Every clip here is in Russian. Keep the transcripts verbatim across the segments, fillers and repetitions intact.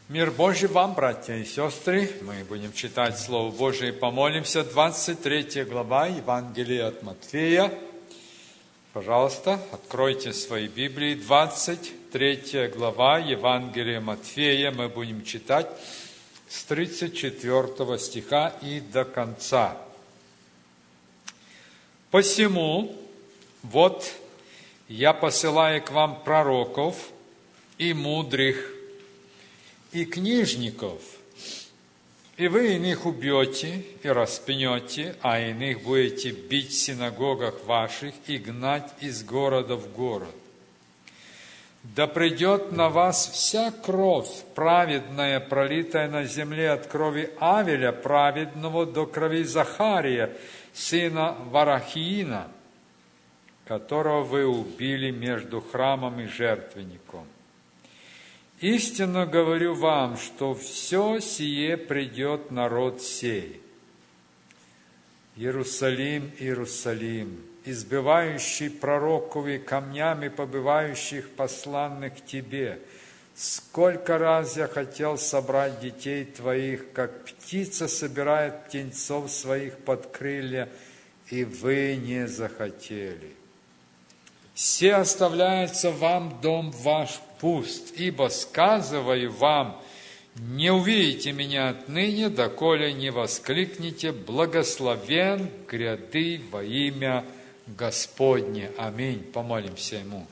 Мир Божий вам, братья и сестры. Мы будем читать Слово Божие и помолимся. двадцать третья глава Евангелия от Матфея. Пожалуйста, откройте свои Библии. двадцать третья глава Евангелия Матфея. Мы будем читать с тридцать четвёртого стиха и до конца. «Посему, вот я посылаю к вам пророков и мудрых, и книжников, и вы иных убьете и распнете, а иных будете бить в синагогах ваших и гнать из города в город. Да придет на вас вся кровь праведная, пролитая на земле от крови Авеля праведного до крови Захария, сына Варахиина, которого вы убили между храмом и жертвенником. Истинно говорю вам, что все сие придет народ сей. Иерусалим, Иерусалим, избивающий пророков и камнями побивающих посланных к тебе, сколько раз я хотел собрать детей твоих, как птица собирает птенцов своих под крылья, и вы не захотели. Се оставляется вам дом ваш пуст, ибо сказываю вам, не увидите меня отныне, доколе не воскликнете: благословен гряды во имя Господне. Аминь. Помолимся Ему.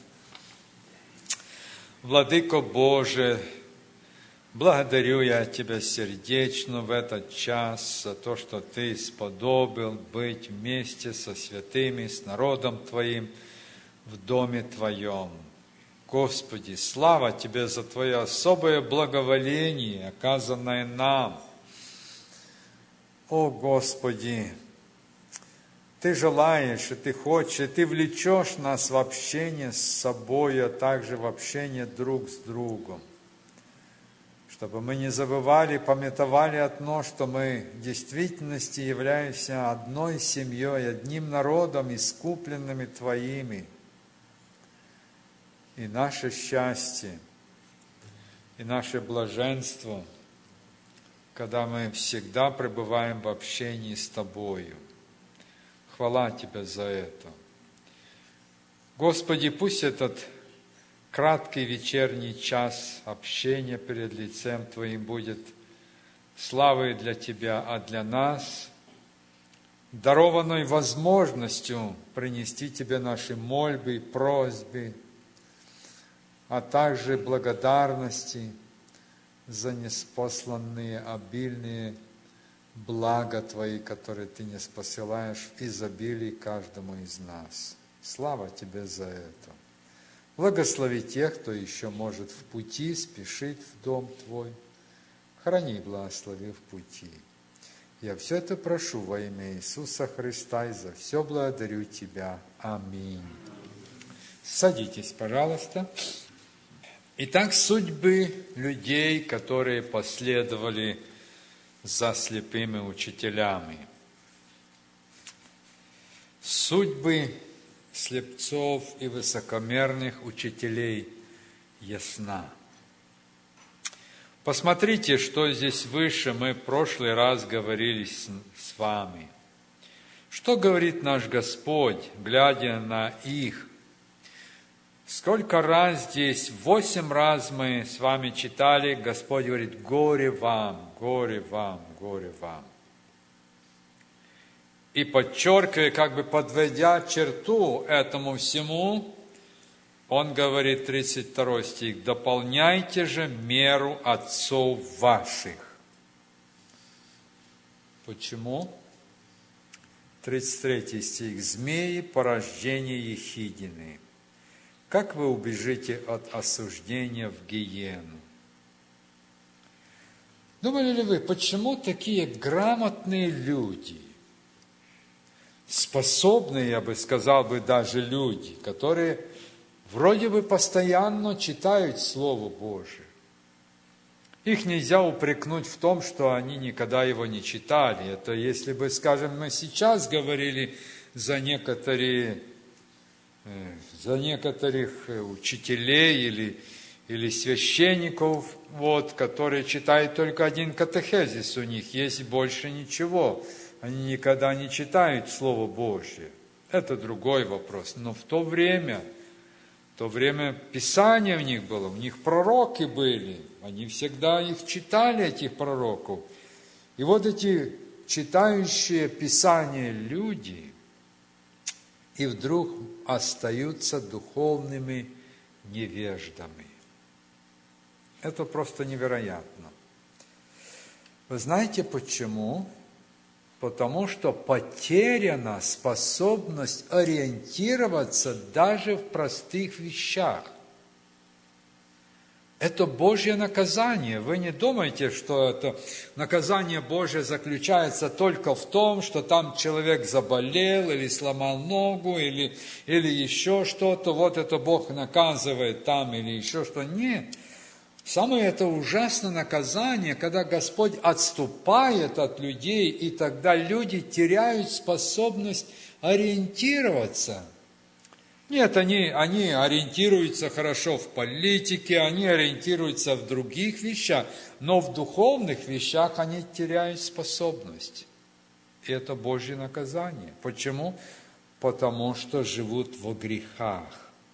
Владыко Боже, благодарю я Тебя сердечно в этот час за то, что Ты сподобил быть вместе со святыми, с народом Твоим, в доме Твоем. Господи, слава Тебе за Твое особое благоволение, оказанное нам. О, Господи, Ты желаешь, и Ты хочешь, и Ты влечешь нас в общение с собой, а также в общение друг с другом. Чтобы мы не забывали, памятовали одно, что мы в действительности являемся одной семьей, одним народом, искупленными Твоими. И наше счастье, и наше блаженство, когда мы всегда пребываем в общении с Тобою. Хвала Тебе за это. Господи, пусть этот краткий вечерний час общения перед лицем Твоим будет славой для Тебя, а для нас дарованной возможностью принести Тебе наши мольбы и просьбы, а также благодарности за неспосланные обильные блага Твои, которые Ты не посылаешь в изобилии каждому из нас. Слава Тебе за это. Благослови тех, кто еще может в пути, спешит в дом Твой. Храни и благослови в пути. Я все это прошу во имя Иисуса Христа и за все благодарю Тебя. Аминь. Садитесь, пожалуйста. Итак, судьбы людей, которые последовали за слепыми учителями. Судьбы слепцов и высокомерных учителей ясна. Посмотрите, что здесь выше, мы в прошлый раз говорили с, с вами. Что говорит наш Господь, глядя на их? Сколько раз здесь, восемь раз мы с вами читали, Господь говорит: горе вам, горе вам, горе вам. И подчеркивая, как бы подводя черту этому всему, Он говорит, тридцать второй стих: дополняйте же меру отцов ваших. Почему? тридцать третий стих: змеи, порождение ехидины. Как вы убежите от осуждения в гиену? Думали ли вы, почему такие грамотные люди, способные, я бы сказал бы, даже люди, которые вроде бы постоянно читают Слово Божие, их нельзя упрекнуть в том, что они никогда его не читали. Это если бы, скажем, мы сейчас говорили за некоторые... за некоторых учителей или или священников, вот, которые читают только один катехезис, у них есть больше ничего. Они никогда не читают Слово Божье. Это другой вопрос. Но в то время, в то время Писание у них было, у них пророки были. Они всегда их читали, этих пророков. И вот эти читающие Писание люди, и вдруг остаются духовными невеждами. Это просто невероятно. Вы знаете почему? Потому что потеряна способность ориентироваться даже в простых вещах. Это Божье наказание. Вы не думайте, что это наказание Божье заключается только в том, что там человек заболел или сломал ногу, или, или еще что-то. Вот это Бог наказывает там, или еще что. Нет. Самое это ужасное наказание, когда Господь отступает от людей, и тогда люди теряют способность ориентироваться. Нет, они, они ориентируются хорошо в политике, они ориентируются в других вещах, но в духовных вещах они теряют способность. И это Божье наказание. Почему? Потому что живут во грехах.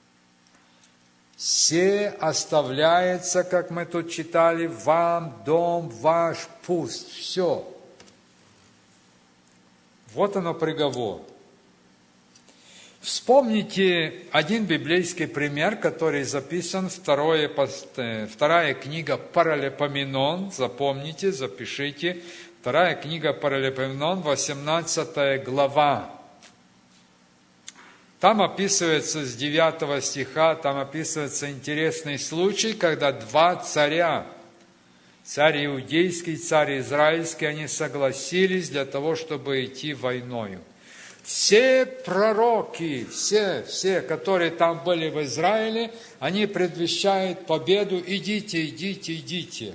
«Се оставляется, как мы тут читали, вам дом ваш пуст». Все. Вот оно приговор. Вспомните один библейский пример, который записан, второе, вторая книга Паралипоменон, запомните, запишите, вторая книга Паралипоменон, восемнадцатая глава. Там описывается с девятого стиха, там описывается интересный случай, когда два царя, царь иудейский, царь израильский, они согласились для того, чтобы идти войною. Все пророки, все, все, которые там были в Израиле, они предвещают победу. Идите, идите, идите.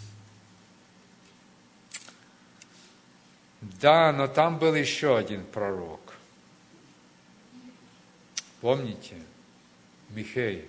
Да, но там был еще один пророк. Помните? Михей.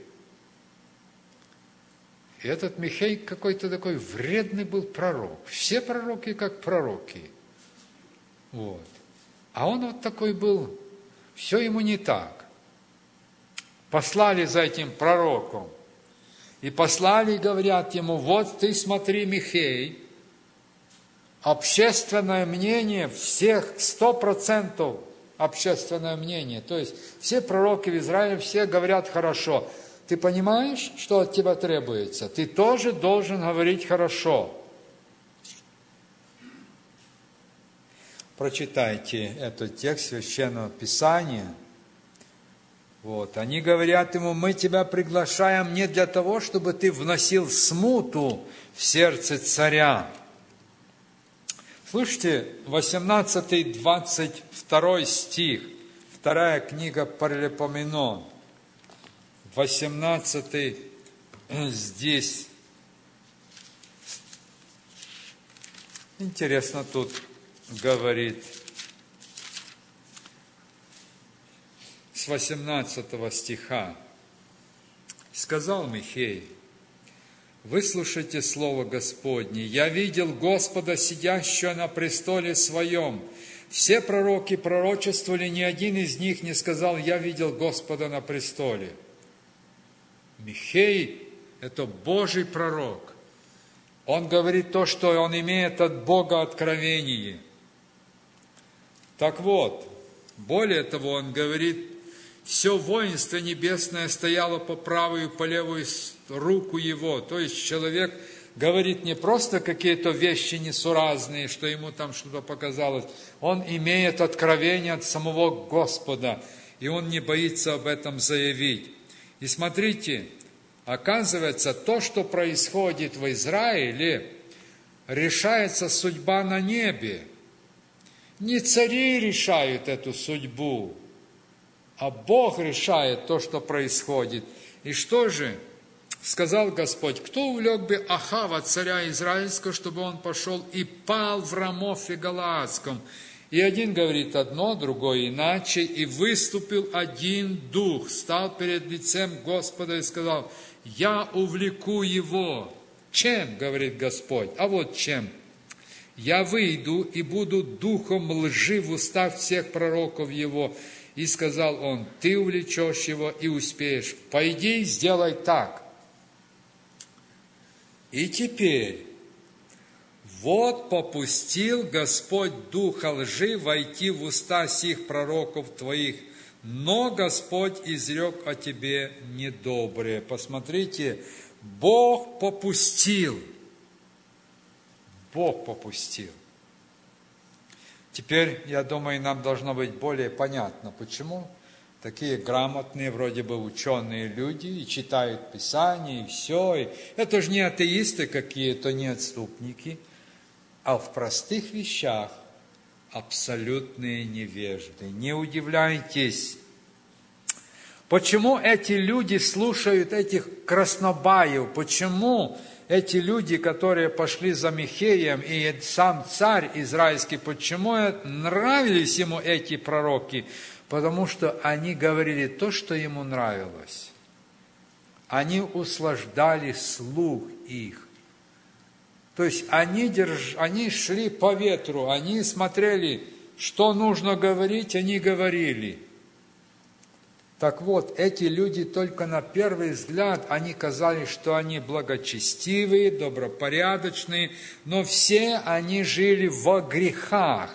И этот Михей какой-то такой вредный был пророк. Все пророки как пророки. Вот. А он вот такой был, все ему не так. Послали за этим пророком. И послали, говорят ему, вот ты смотри, Михей, общественное мнение всех, сто процентов общественное мнение. То есть все пророки в Израиле, все говорят хорошо. Ты понимаешь, что от тебя требуется? Ты тоже должен говорить хорошо. Прочитайте этот текст Священного Писания. Вот. Они говорят ему, мы тебя приглашаем не для того, чтобы ты вносил смуту в сердце царя. Слушайте, восемнадцатый двадцать второй стих, вторая книга Паралипоменон, восемнадцатый здесь. Интересно тут говорит, с восемнадцатого стиха. Сказал Михей, выслушайте слово Господне. Я видел Господа, сидящего на престоле своем. Все пророки пророчествовали, ни один из них не сказал, я видел Господа на престоле. Михей – это Божий пророк. Он говорит то, что он имеет от Бога откровение. Так вот, более того, он говорит, все воинство небесное стояло по правую и по левую руку его. То есть человек говорит не просто какие-то вещи несуразные, что ему там что-то показалось. Он имеет откровение от самого Господа, и он не боится об этом заявить. И смотрите, оказывается, то, что происходит в Израиле, решается судьба на небе. Не цари решают эту судьбу, а Бог решает то, что происходит. И что же? Сказал Господь, кто увлек бы Ахава, царя израильского, чтобы он пошел и пал в Рамофе Галаадском? И один говорит одно, другой иначе, и выступил один дух, стал перед лицем Господа и сказал, я увлеку его. Чем, говорит Господь? А вот чем. Я выйду и буду духом лжи в устах всех пророков его. И сказал он, ты увлечешь его и успеешь. Пойди, сделай так. И теперь, вот попустил Господь духа лжи войти в уста сих пророков твоих, но Господь изрек о тебе недоброе. Посмотрите, Бог попустил. Бог попустил. Теперь, я думаю, нам должно быть более понятно, почему такие грамотные, вроде бы ученые люди, и читают Писание, и все. И это же не атеисты какие-то, не отступники, а в простых вещах абсолютные невежды. Не удивляйтесь, почему эти люди слушают этих краснобаев, почему эти люди, которые пошли за Михеем, и сам царь израильский, почему нравились ему эти пророки? Потому что они говорили то, что ему нравилось. Они услаждали слух их. То есть они, держ... они шли по ветру, они смотрели, что нужно говорить, они говорили. Так вот, эти люди только на первый взгляд, они казались, что они благочестивые, добропорядочные, но все они жили во грехах.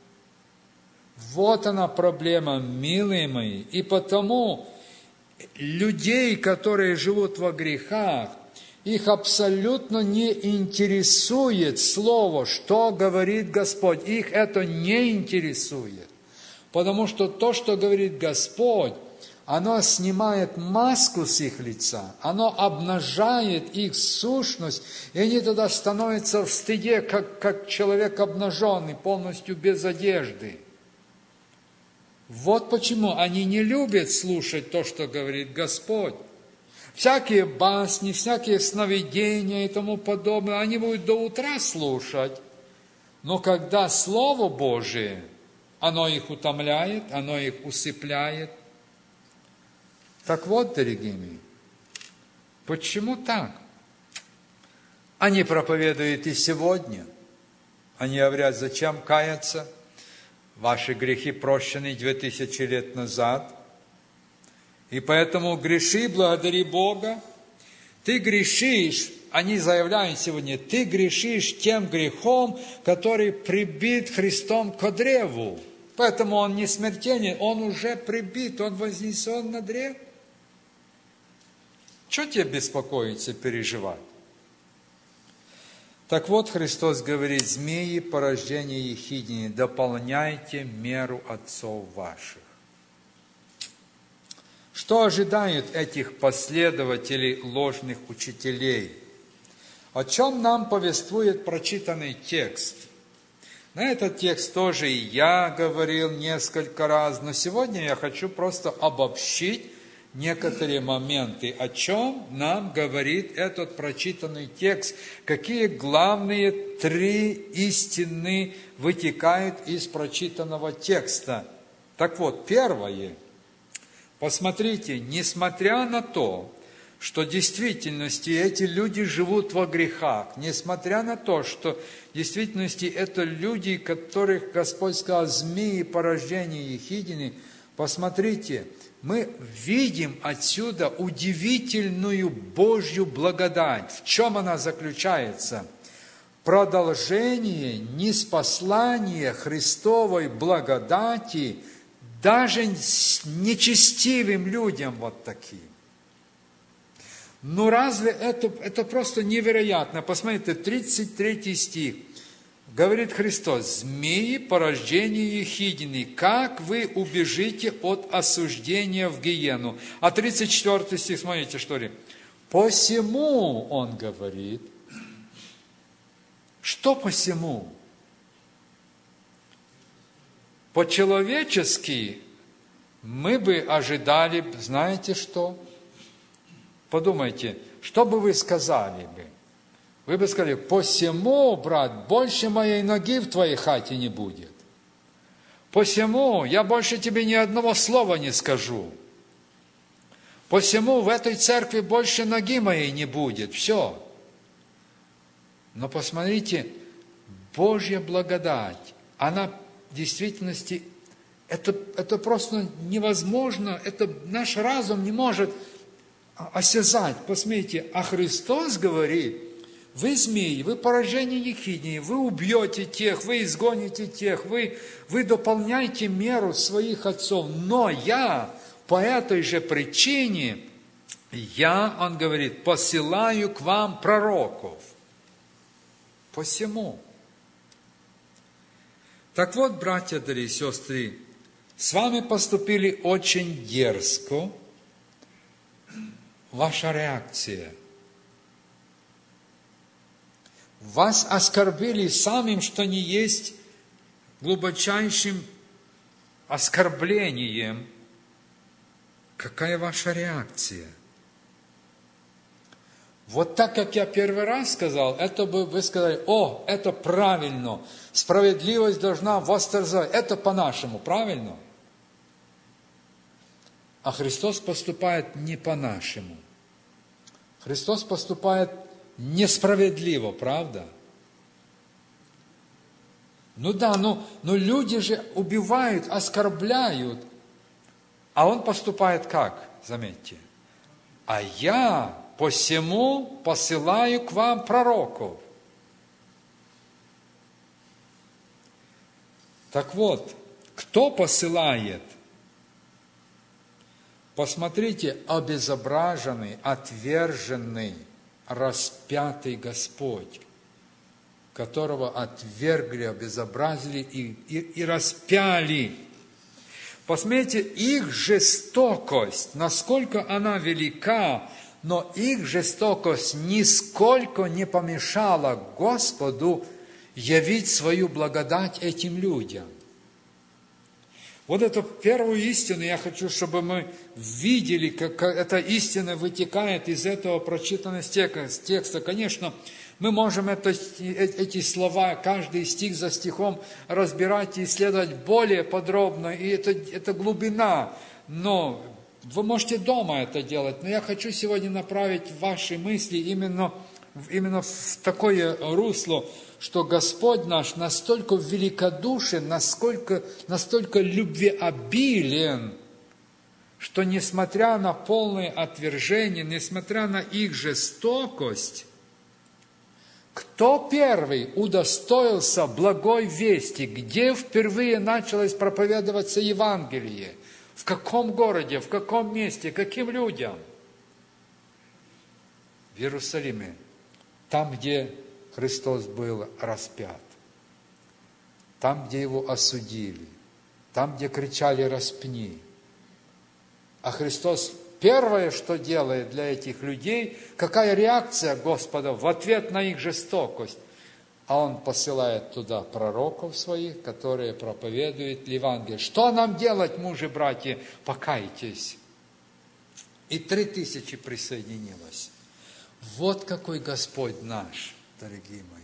Вот она проблема, милые мои. И потому людей, которые живут во грехах, их абсолютно не интересует слово, что говорит Господь. Их это не интересует. Потому что то, что говорит Господь, оно снимает маску с их лица, оно обнажает их сущность, и они тогда становятся в стыде, как, как человек обнаженный, полностью без одежды. Вот почему они не любят слушать то, что говорит Господь. Всякие басни, всякие сновидения и тому подобное, они будут до утра слушать. Но когда Слово Божие, оно их утомляет, оно их усыпляет. Так вот, дорогие мои, почему так? Они проповедуют и сегодня. Они говорят, зачем каяться? Ваши грехи прощены две тысячи лет назад. И поэтому греши, благодари Бога. Ты грешишь, они заявляют сегодня, ты грешишь тем грехом, который прибит Христом к древу. Поэтому он не смертельный, он уже прибит, он вознесен на древе. Что тебе беспокоиться, переживать? Так вот, Христос говорит, змеи, порождение ехиднее, дополняйте меру отцов ваших. Что ожидают этих последователей ложных учителей? О чем нам повествует прочитанный текст? На этот текст тоже и я говорил несколько раз, но сегодня я хочу просто обобщить некоторые моменты, о чем нам говорит этот прочитанный текст, какие главные три истины вытекают из прочитанного текста. Так вот, первое, посмотрите, несмотря на то, что в действительности эти люди живут во грехах, несмотря на то, что в действительности это люди, которых Господь сказал, змеи, порождение ехидины, посмотрите, мы видим отсюда удивительную Божью благодать. В чем она заключается? Продолжение ниспослания Христовой благодати даже с нечестивым людям вот таким. Ну разве это, это просто невероятно? Посмотрите, тридцать третий стих. Говорит Христос, змеи, порождение ехидины, как вы убежите от осуждения в гиену? А тридцать четвёртый стих, смотрите, что ли. Посему, он говорит, что посему? По-человечески мы бы ожидали, знаете что? Подумайте, что бы вы сказали бы? Вы бы сказали, посему, брат, больше моей ноги в твоей хате не будет. Посему я больше тебе ни одного слова не скажу. Посему в этой церкви больше ноги моей не будет. Все. Но посмотрите, Божья благодать, она в действительности, это, это просто невозможно, это наш разум не может осязать. Посмотрите, а Христос говорит: вы змеи, вы поражение ехиднее, вы убьете тех, вы изгоните тех, вы, вы дополняете меру своих отцов. Но я по этой же причине, я, он говорит, посылаю к вам пророков. Посему. Так вот, братья, дорогие сестры, с вами поступили очень дерзко. Ваша реакция. Вас оскорбили самым, что не есть, глубочайшим оскорблением. Какая ваша реакция? Вот так, как я первый раз сказал, это бы вы сказали: о, это правильно, справедливость должна восторжествовать. Это по-нашему, правильно? А Христос поступает не по-нашему. Христос поступает несправедливо, правда? Ну да, но, но люди же убивают, оскорбляют. А Он поступает как? Заметьте. А я посему посылаю к вам пророков. Так вот, кто посылает? Посмотрите, обезображенный, отверженный, распятый Господь, которого отвергли, обезобразили и, и, и распяли. Посмотрите, их жестокость, насколько она велика, но их жестокость нисколько не помешала Господу явить свою благодать этим людям. Вот эту первую истину я хочу, чтобы мы видели, как эта истина вытекает из этого прочитанного текста. Конечно, мы можем это, эти слова, каждый стих за стихом разбирать и исследовать более подробно, и это, это глубина. Но вы можете дома это делать, но я хочу сегодня направить ваши мысли именно, именно в такое русло, что Господь наш настолько великодушен, насколько, настолько любвеобилен, что несмотря на полное отвержение, несмотря на их жестокость, кто первый удостоился благой вести, где впервые началось проповедоваться Евангелие, в каком городе, в каком месте, каким людям? В Иерусалиме, там, где Христос был распят, там, где Его осудили, там, где кричали: распни. А Христос первое, что делает для этих людей, какая реакция Господа в ответ на их жестокость? А Он посылает туда пророков своих, которые проповедуют Евангелие. Что нам делать, мужи, братья? Покайтесь. И три тысячи присоединилось. Вот какой Господь наш, дорогие мои.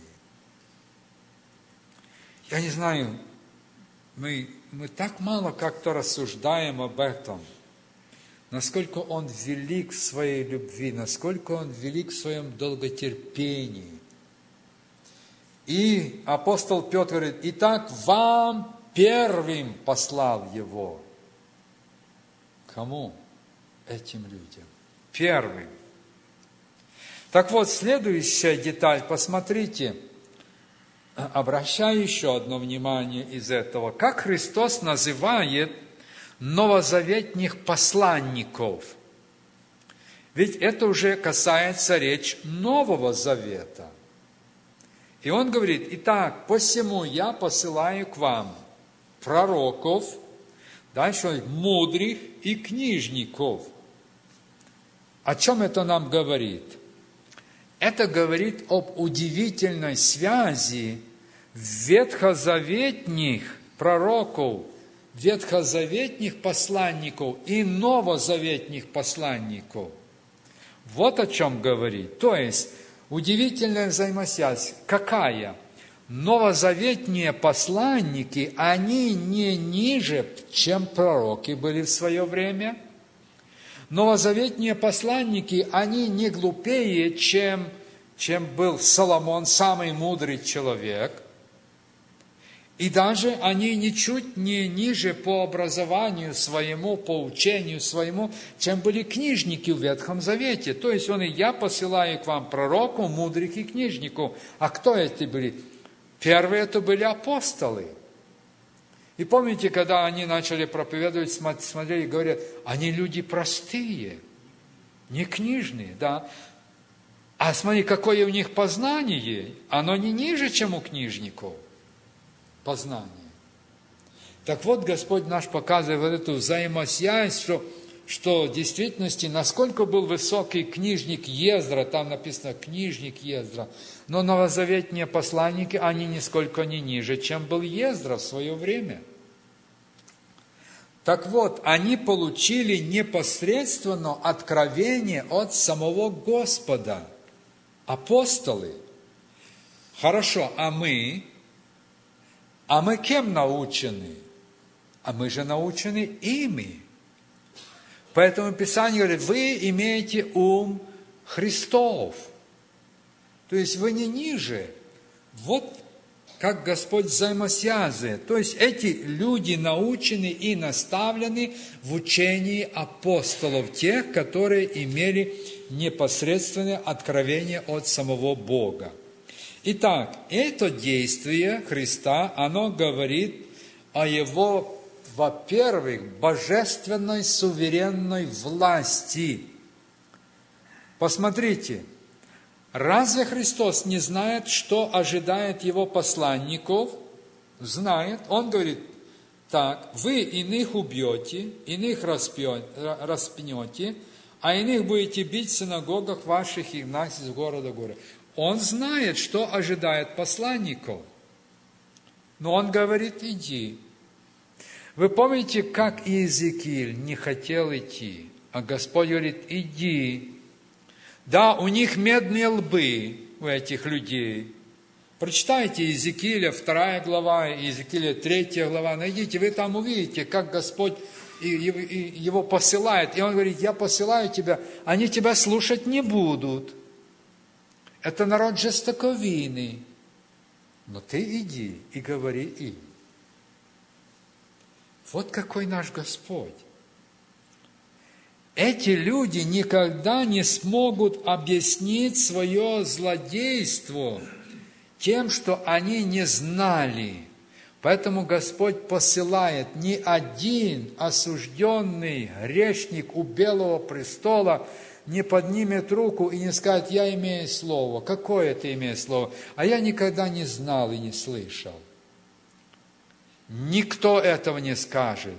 Я не знаю, мы, мы так мало как-то рассуждаем об этом. Насколько Он велик в своей любви, насколько Он велик в своем долготерпении. И апостол Петр говорит: итак, вам первым послал Его. Кому? Этим людям. Первым. Так вот, следующая деталь, посмотрите, обращаю еще одно внимание из этого. Как Христос называет новозаветных посланников. Ведь это уже касается речь Нового Завета. И Он говорит: итак, посему я посылаю к вам пророков, дальше мудрых и книжников. О чем это нам говорит? Это говорит об удивительной связи ветхозаветных пророков, ветхозаветных посланников и новозаветных посланников. Вот о чем говорит. То есть, удивительная взаимосвязь. Какая? Новозаветные посланники, они не ниже, чем пророки были в свое время, новозаветные посланники, они не глупее, чем, чем был Соломон, самый мудрый человек. И даже они ничуть не ниже по образованию своему, по учению своему, чем были книжники в Ветхом Завете. То есть он и я посылаю к вам пророку, мудрых и книжнику. А кто эти были? Первые это были апостолы. И помните, когда они начали проповедовать, смотрели и говорят, они люди простые, не книжные, да. А смотри, какое у них познание, оно не ниже, чем у книжников. Познание. Так вот, Господь наш показывает вот эту взаимосвязь, что, что в действительности, насколько был высокий книжник Ездра, там написано книжник Ездра, но новозаветные посланники, они нисколько не ниже, чем был Ездра в свое время. Так вот, они получили непосредственно откровение от самого Господа. Апостолы. Хорошо, а мы... А мы кем научены? А мы же научены ими. Поэтому Писание говорит, вы имеете ум Христов. То есть вы не ниже. Вот как Господь взаимосвязывает. То есть эти люди научены и наставлены в учении апостолов, тех, которые имели непосредственное откровение от самого Бога. Итак, это действие Христа, оно говорит о Его, во-первых, божественной суверенной власти. Посмотрите, разве Христос не знает, что ожидает Его посланников? Знает. Он говорит, так, вы иных убьете, иных распнете, а иных будете бить в синагогах ваших и гнать из города в город. Он знает, что ожидает посланников. Но он говорит, иди. Вы помните, как Иезекииль не хотел идти, а Господь говорит, иди. Да, у них медные лбы, у этих людей. Прочитайте Иезекииля вторая глава, Иезекииля третья глава, найдите, вы там увидите, как Господь его посылает. И он говорит, я посылаю тебя, они тебя слушать не будут. Это народ жестоковыйный. Но ты иди и говори им. Вот какой наш Господь. Эти люди никогда не смогут объяснить свое злодейство тем, что они не знали. Поэтому Господь посылает не один осужденный грешник у Белого престола, не поднимет руку и не скажет, я имею слово. Какое ты имеешь слово? А я никогда не знал и не слышал. Никто этого не скажет.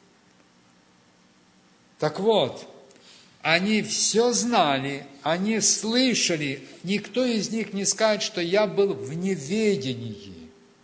Так вот, они все знали, они слышали. Никто из них не скажет, что я был в неведении.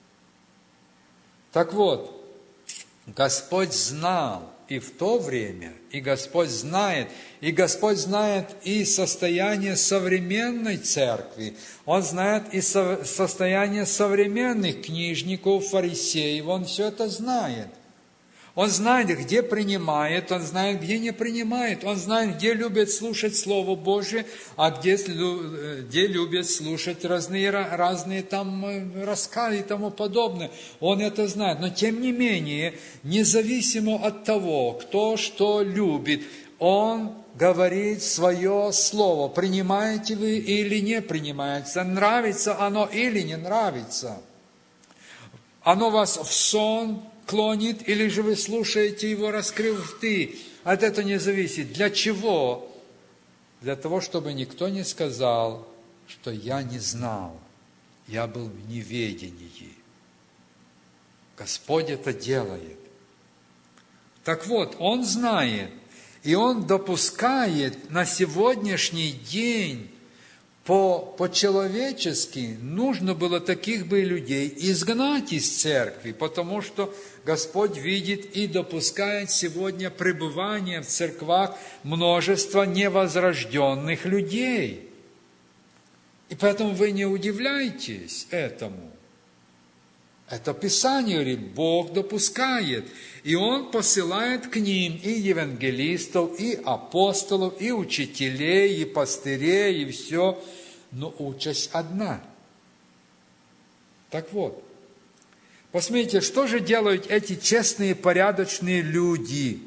Так вот, Господь знал и в то время, и Господь знает, и Господь знает и состояние современной церкви, Он знает и со- состояние современных книжников, фарисеев, Он все это знает. Он знает, где принимает, Он знает, где не принимает, Он знает, где любят слушать Слово Божие, а где, где любят слушать разные, разные там рассказы и тому подобное. Он это знает. Но тем не менее, независимо от того, кто что любит, Он говорит свое Слово. Принимаете вы или не принимаете, нравится оно или не нравится. Оно вас в сон клонит, или же вы слушаете его, раскрыв рты. От этого не зависит. Для чего? Для того, чтобы никто не сказал, что я не знал, я был в неведении. Господь это делает. Так вот, Он знает, и Он допускает на сегодняшний день По, по-человечески нужно было таких бы людей изгнать из церкви, потому что Господь видит и допускает сегодня пребывание в церквах множество невозрожденных людей. И поэтому вы не удивляйтесь этому. Это Писание говорит, Бог допускает. И Он посылает к ним и евангелистов, и апостолов, и учителей, и пастырей, и все. Но участь одна. Так вот, посмотрите, что же делают эти честные, порядочные люди?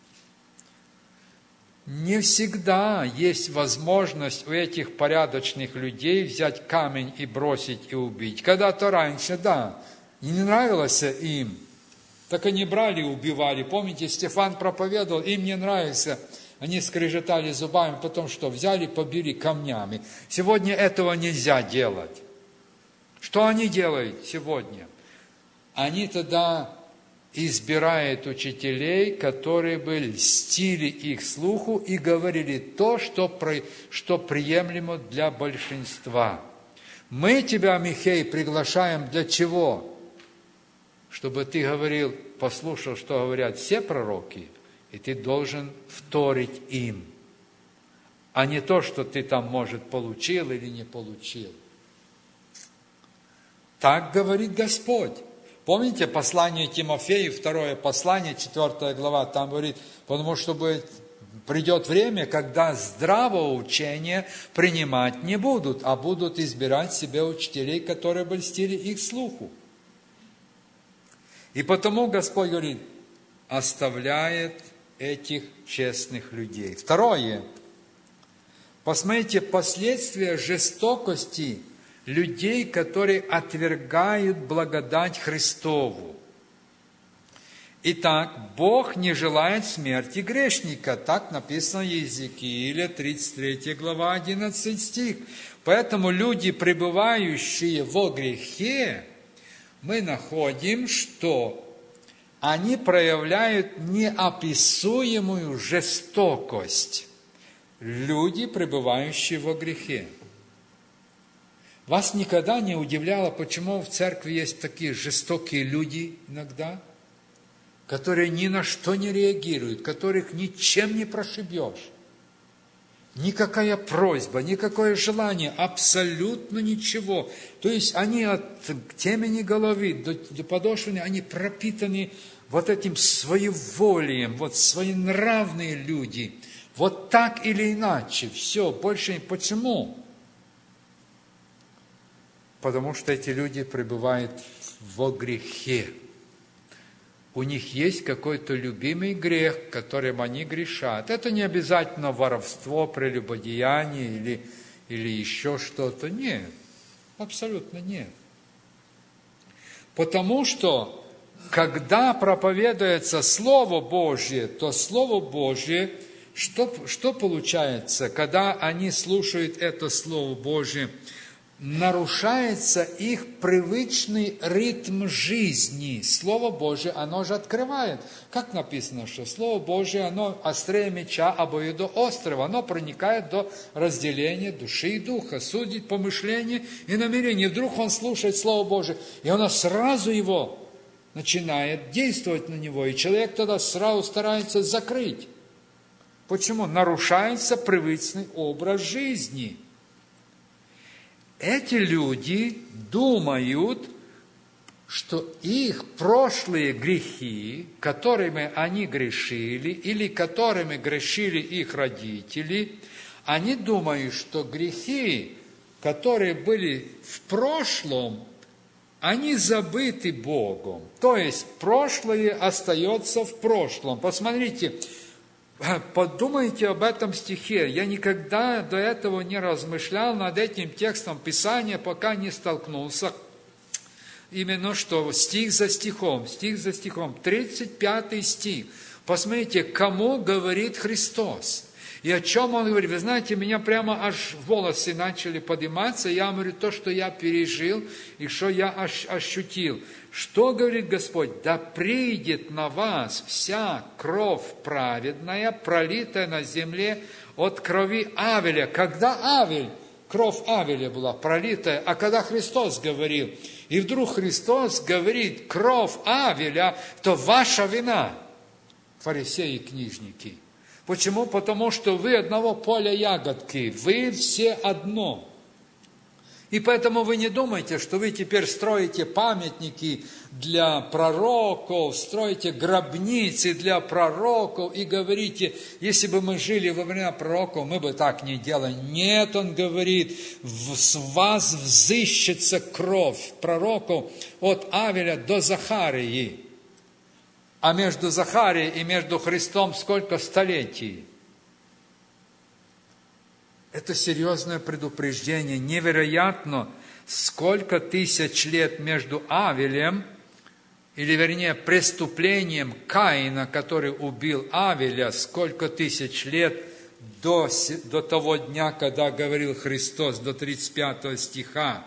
Не всегда есть возможность у этих порядочных людей взять камень и бросить и убить. Когда-то раньше, да, не нравилось им, так они брали и убивали. Помните, Стефан проповедовал, им не нравится. Они скрежетали зубами, потом что? Взяли, побили камнями. Сегодня этого нельзя делать. Что они делают сегодня? Они тогда избирают учителей, которые бы льстили их слуху и говорили то, что, при, что приемлемо для большинства. Мы тебя, Михей, приглашаем для чего? Чтобы ты говорил, послушал, что говорят все пророки, и ты должен вторить им, а не то, что ты там, может, получил или не получил. Так говорит Господь. Помните послание Тимофею, второе послание, четвертая глава, там говорит, потому что придет время, когда здравого учения принимать не будут, а будут избирать себе учителей, которые бы льстили их слуху. И потому Господь говорит, оставляет этих честных людей. Второе. Посмотрите, последствия жестокости людей, которые отвергают благодать Христову. Итак, Бог не желает смерти грешника. Так написано в Иезекииле, тридцать третья глава, одиннадцатый стих. Поэтому люди, пребывающие во грехе, мы находим, что они проявляют неописуемую жестокость. Люди, пребывающие во грехе. Вас никогда не удивляло, почему в церкви есть такие жестокие люди иногда, которые ни на что не реагируют, которых ничем не прошибешь? Никакая просьба, никакое желание, абсолютно ничего. То есть они от темени головы до, до подошвы, они пропитаны вот этим своеволием, вот своенравные люди. Вот так или иначе, все, больше почему? Потому что эти люди пребывают во грехе. У них есть какой-то любимый грех, которым они грешат. Это не обязательно воровство, прелюбодеяние или, или еще что-то. Нет, абсолютно нет. Потому что, когда проповедуется Слово Божье, то Слово Божье, что, что получается, когда они слушают это Слово Божье? Нарушается их привычный ритм жизни. Слово Божие, оно же открывает. Как написано, что Слово Божие, оно острее меча обоюдоострого, оно проникает до разделения души и духа, судит помышления и намерения. И вдруг он слушает Слово Божие, и оно сразу его начинает действовать на него, и человек тогда сразу старается закрыть. Почему? Нарушается привычный образ жизни. Эти люди думают, что их прошлые грехи, которыми они грешили, или которыми грешили их родители, они думают, что грехи, которые были в прошлом, они забыты Богом. То есть, прошлое остается в прошлом. Посмотрите, подумайте об этом стихе. Я никогда до этого не размышлял над этим текстом Писания, пока не столкнулся. Именно что стих за стихом, стих за стихом, тридцать пятый стих. Посмотрите, кому говорит Христос. И о чем Он говорит? Вы знаете, меня прямо аж волосы начали подниматься. Я говорю, то, что я пережил и что я ощутил. Что говорит Господь? Да придет на вас вся кровь праведная, пролитая на земле от крови Авеля. Когда Авель, кровь Авеля была пролитая, а когда Христос говорил, и вдруг Христос говорит, кровь Авеля, то ваша вина, фарисеи и книжники. Почему? Потому что вы одного поля ягодки, вы все одно. И поэтому вы не думайте, что вы теперь строите памятники для пророков, строите гробницы для пророков и говорите, если бы мы жили во времена пророков, мы бы так не делали. Нет, он говорит, с вас взыщется кровь пророков от Авеля до Захарии. А между Захарией и между Христом сколько столетий? Это серьезное предупреждение. Невероятно, сколько тысяч лет между Авелем, или вернее преступлением Каина, который убил Авеля, сколько тысяч лет до, до того дня, когда говорил Христос, до тридцать пятого стиха.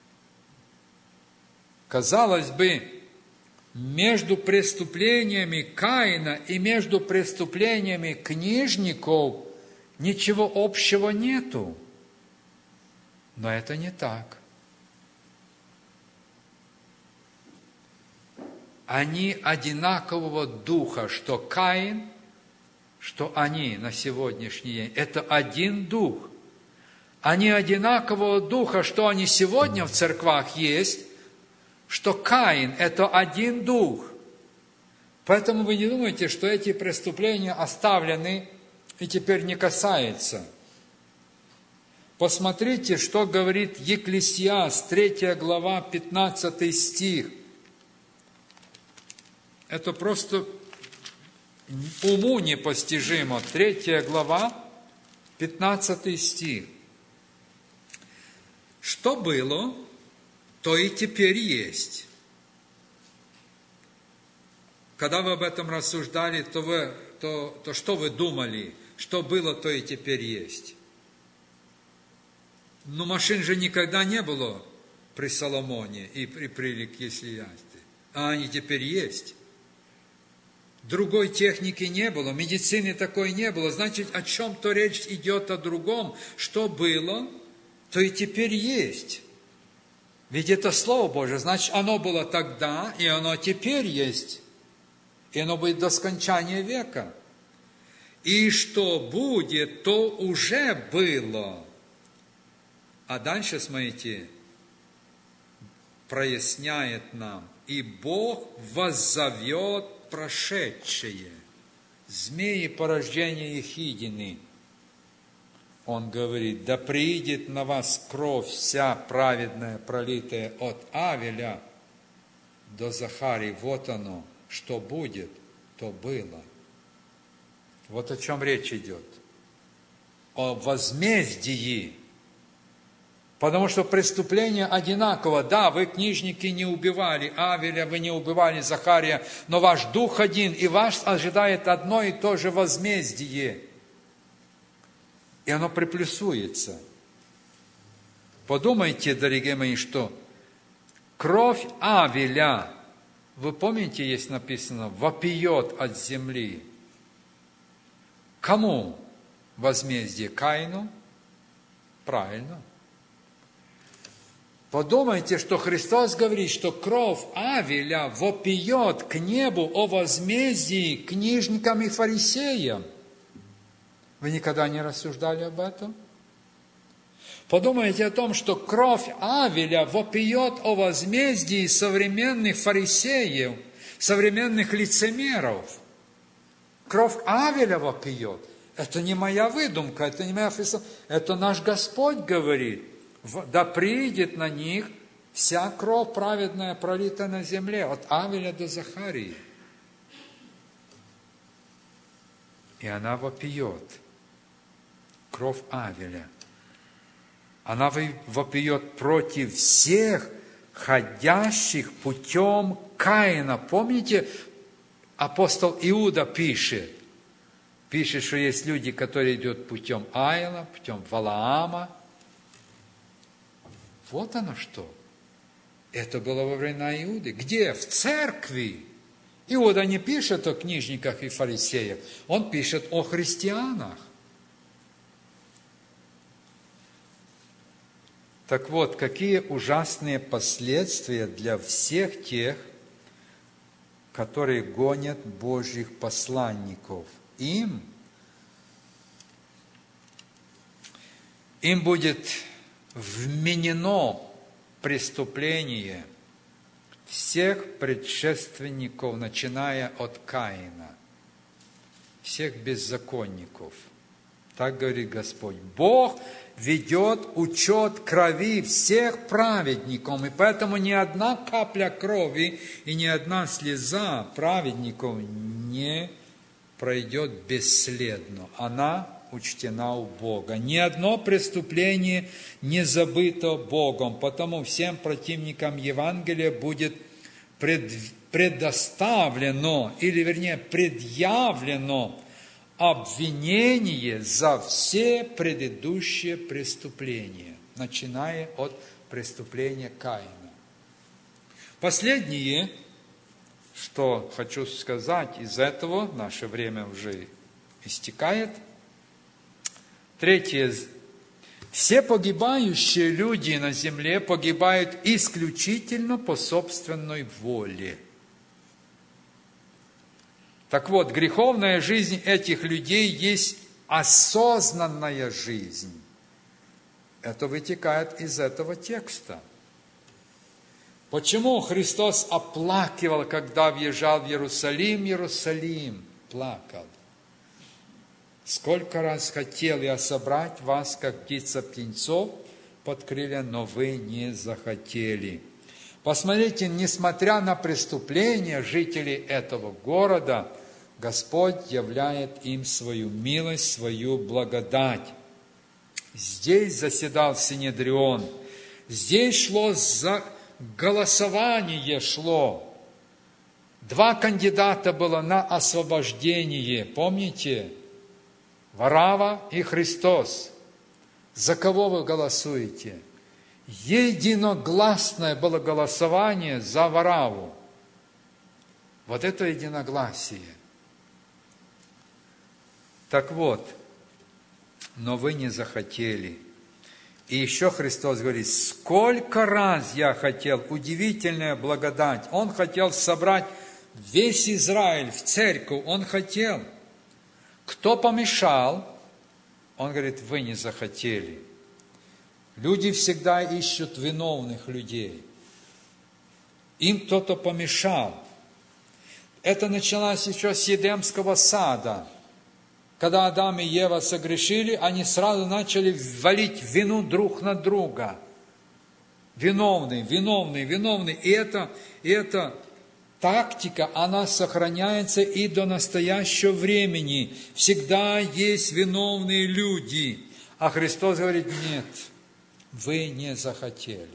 Казалось бы, между преступлениями Каина и между преступлениями книжников ничего общего нету. Но это не так. Они одинакового духа, что Каин, что они на сегодняшний день. Это один дух. Они одинакового духа, что они сегодня в церквах есть, что Каин – это один дух. Поэтому вы не думайте, что эти преступления оставлены и теперь не касается. Посмотрите, что говорит Екклесиаст, третья глава, пятнадцатый стих. Это просто уму непостижимо. Третья глава, пятнадцатый стих. Что было, то и теперь есть. Когда вы об этом рассуждали, то, вы, то, то что вы думали? Что было, то и теперь есть. Но машин же никогда не было при Соломоне и при, при Екклесиасте. А они теперь есть. Другой техники не было, медицины такой не было. Значит, о чем-то речь идет о другом. Что было, то и теперь есть. Ведь это Слово Божие, значит, оно было тогда, и оно теперь есть. И оно будет до скончания века. И что будет, то уже было. А дальше, смотрите, проясняет нам. И Бог воззовет прошедшее. Змеи порождения Ехидины. Он говорит, да приидет на вас кровь вся праведная, пролитая от Авеля до Захарии. Вот оно, что будет, то было. Вот о чем речь идет. О возмездии. Потому что преступление одинаково. Да, вы, книжники, не убивали Авеля, вы не убивали Захария, но ваш дух один, и вас ожидает одно и то же возмездие. И оно приплюсуется. Подумайте, дорогие мои, что кровь Авеля, вы помните, есть написано, вопиет от земли. Кому возмездие? Каину? Правильно. Подумайте, что Христос говорит, что кровь Авеля вопиет к небу о возмездии книжникам и фарисеям. Вы никогда не рассуждали об этом? Подумайте о том, что кровь Авеля вопиет о возмездии современных фарисеев, современных лицемеров. Кровь Авеля вопиет. Это не моя выдумка, это не моя философия. Это наш Господь говорит. Да приидет на них вся кровь праведная, пролита на земле, от Авеля до Захарии. И она вопиет. Кровь Авеля. Она вопиет против всех, ходящих путем Каина. Помните, апостол Иуда пишет, пишет, что есть люди, которые идут путем Аила, путем Валаама. Вот оно что. Это было во времена Иуды. Где? В церкви. Иуда не пишет о книжниках и фарисеях, он пишет о христианах. Так вот, какие ужасные последствия для всех тех, которые гонят Божьих посланников. Им, им будет вменено преступление всех предшественников, начиная от Каина, всех беззаконников. Так говорит Господь. Бог ведет учет крови всех праведников, и поэтому ни одна капля крови и ни одна слеза праведников не пройдет бесследно. Она учтена у Бога. Ни одно преступление не забыто Богом, потому всем противникам Евангелия будет пред, предоставлено, или вернее предъявлено обвинение за все предыдущие преступления, начиная от преступления Каина. Последнее, что хочу сказать из этого, наше время уже истекает. Третье. Все погибающие люди на земле погибают исключительно по собственной воле. Так вот, греховная жизнь этих людей есть осознанная жизнь. Это вытекает из этого текста. Почему Христос оплакивал, когда въезжал в Иерусалим, Иерусалим, плакал? Сколько раз хотел я собрать вас, как птица птенцов под крылья, но вы не захотели. Посмотрите, несмотря на преступления жителей этого города, Господь являет им свою милость, свою благодать. Здесь заседал Синедрион, здесь шло за голосование шло. Два кандидата было на освобождение, помните? Варава и Христос. За кого вы голосуете? Единогласное было голосование за Вараву. Вот это единогласие. Так вот, но вы не захотели. И еще Христос говорит, сколько раз я хотел, удивительная благодать. Он хотел собрать весь Израиль в церковь, он хотел. Кто помешал? Он говорит, вы не захотели. Люди всегда ищут виновных людей. Им кто-то помешал. Это началось еще с Едемского сада. Когда Адам и Ева согрешили, они сразу начали валить вину друг на друга. Виновный, виновный, виновный. И это, и это тактика, она сохраняется и до настоящего времени. Всегда есть виновные люди. А Христос говорит, нет, вы не захотели.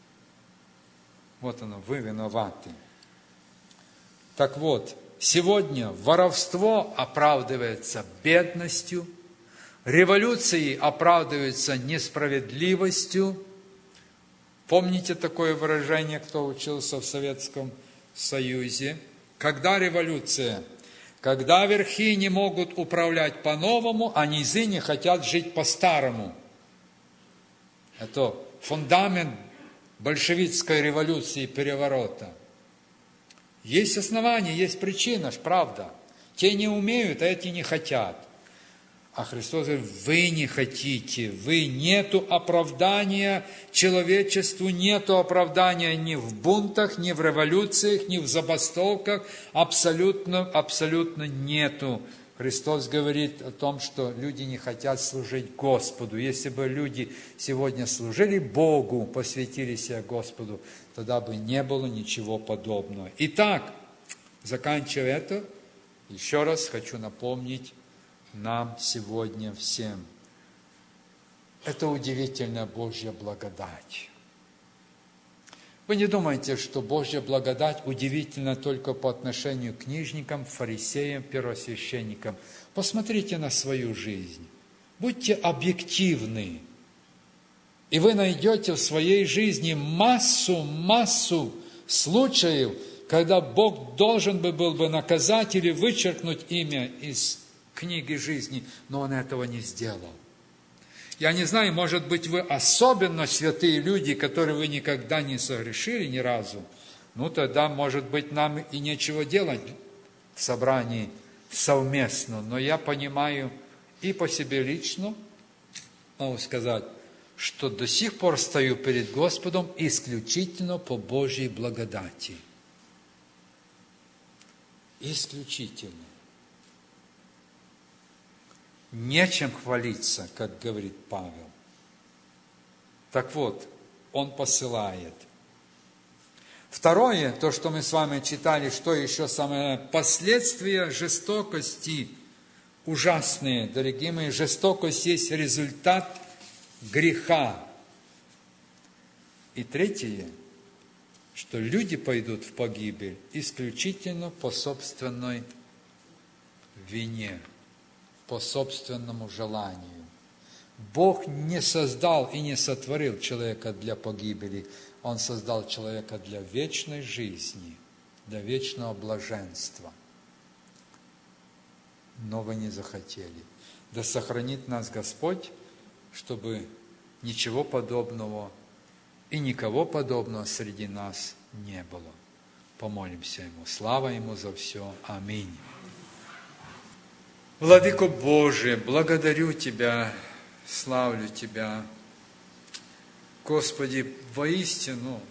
Вот оно, вы виноваты. Так вот, сегодня воровство оправдывается бедностью, революции оправдываются несправедливостью. Помните такое выражение, кто учился в Советском Союзе? Когда революция? Когда верхи не могут управлять по-новому, а низы не хотят жить по-старому. Это фундамент большевистской революции и переворота. Есть основания, есть причина, правда. Те не умеют, а эти не хотят. А Христос говорит, вы не хотите, вы нету оправдания человечеству, нету оправдания ни в бунтах, ни в революциях, ни в забастовках, абсолютно, абсолютно нету. Христос говорит о том, что люди не хотят служить Господу. Если бы люди сегодня служили Богу, посвятили себя Господу, тогда бы не было ничего подобного. Итак, заканчивая это, еще раз хочу напомнить нам сегодня всем. Это удивительная Божья благодать. Вы не думайте, что Божья благодать удивительна только по отношению к книжникам, фарисеям, первосвященникам. Посмотрите на свою жизнь. Будьте объективны. И вы найдете в своей жизни массу, массу случаев, когда Бог должен бы был бы наказать или вычеркнуть имя из книги жизни, но Он этого не сделал. Я не знаю, может быть, вы особенно святые люди, которые вы никогда не согрешили ни разу, ну тогда, может быть, нам и нечего делать в собрании совместно. Но я понимаю и по себе лично, могу сказать, что до сих пор стою перед Господом исключительно по Божьей благодати. Исключительно. Нечем хвалиться, как говорит Павел. Так вот, он посылает. Второе, то, что мы с вами читали, что еще самое, последствия жестокости ужасные, дорогие мои. Жестокость есть результат греха. И третье, что люди пойдут в погибель исключительно по собственной вине, по собственному желанию. Бог не создал и не сотворил человека для погибели. Он создал человека для вечной жизни, для вечного блаженства. Но вы не захотели. Да сохранит нас Господь, чтобы ничего подобного и никого подобного среди нас не было. Помолимся Ему. Слава Ему за все. Аминь. Владыко Божий, благодарю Тебя, славлю Тебя. Господи, воистину,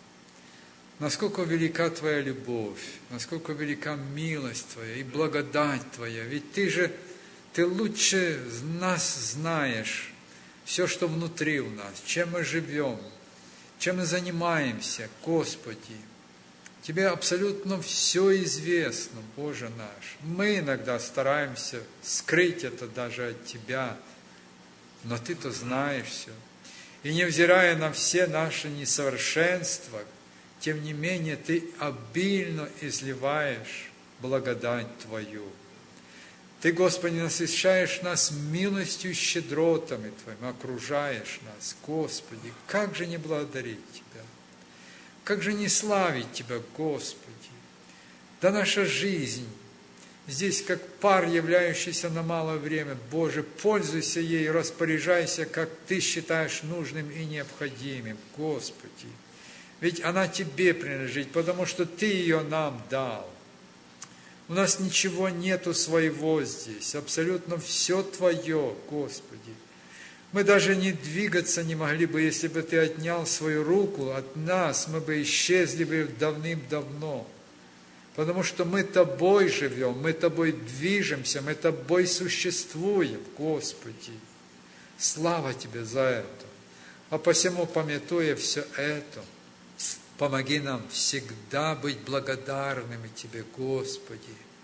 насколько велика Твоя любовь, насколько велика милость Твоя и благодать Твоя. Ведь Ты же, Ты лучше нас знаешь все, что внутри у нас, чем мы живем, чем мы занимаемся, Господи. Тебе абсолютно все известно, Боже наш. Мы иногда стараемся скрыть это даже от Тебя, но Ты-то знаешь все. И невзирая на все наши несовершенства, тем не менее Ты обильно изливаешь благодать Твою. Ты, Господи, насыщаешь нас милостью и щедротами Твоими, окружаешь нас. Господи, как же не благодарить Тебя? Как же не славить Тебя, Господи? Да наша жизнь здесь как пар, являющийся на малое время. Боже, пользуйся ей, распоряжайся, как Ты считаешь нужным и необходимым, Господи. Ведь она Тебе принадлежит, потому что Ты ее нам дал. У нас ничего нету своего здесь, абсолютно все Твое, Господи. Мы даже не двигаться не могли бы, если бы Ты отнял свою руку от нас, мы бы исчезли бы давным-давно. Потому что мы Тобой живем, мы Тобой движемся, мы Тобой существуем, Господи. Слава Тебе за это. А посему, памятуя все это, помоги нам всегда быть благодарными Тебе, Господи.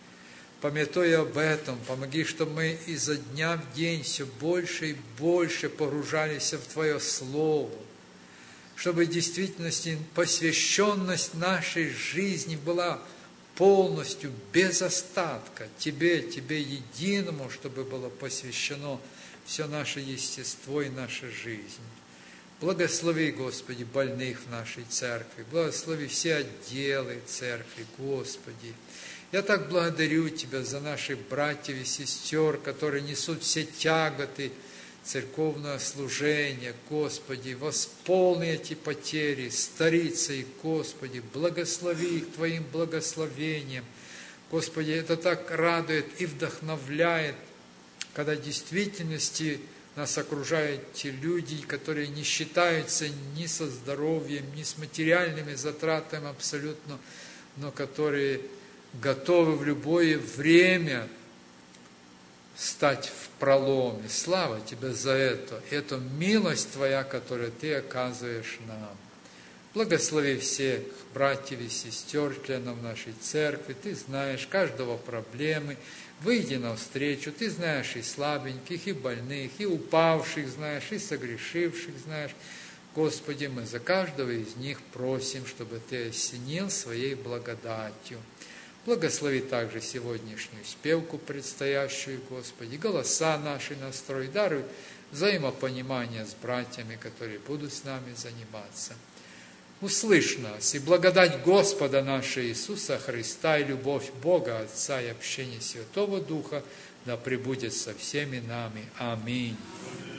Памятуя об этом, помоги, чтобы мы изо дня в день все больше и больше погружались в Твое Слово, чтобы в действительности посвященность нашей жизни была полностью, без остатка Тебе, Тебе единому, чтобы было посвящено все наше естество и наша жизнь. Благослови, Господи, больных в нашей церкви, благослови все отделы церкви, Господи. Я так благодарю Тебя за наших братьев и сестер, которые несут все тяготы церковного служения, Господи. Восполни эти потери, старицы, Господи, благослови их Твоим благословением. Господи, это так радует и вдохновляет, когда в действительности нас окружают те люди, которые не считаются ни со здоровьем, ни с материальными затратами абсолютно, но которые готовы в любое время стать в проломе. Слава Тебе за это. Это милость Твоя, которую Ты оказываешь нам. Благослови всех братьев и сестер, членов нашей церкви. Ты знаешь каждого проблемы. Выйди навстречу. Ты знаешь и слабеньких, и больных, и упавших знаешь, и согрешивших знаешь. Господи, мы за каждого из них просим, чтобы Ты осенил своей благодатью. Благослови также сегодняшнюю спевку предстоящую, Господи, голоса наши настрой, даруй взаимопонимание с братьями, которые будут с нами заниматься. Услышь нас, и благодать Господа нашего Иисуса Христа, и любовь Бога Отца, и общение Святого Духа да пребудет со всеми нами. Аминь.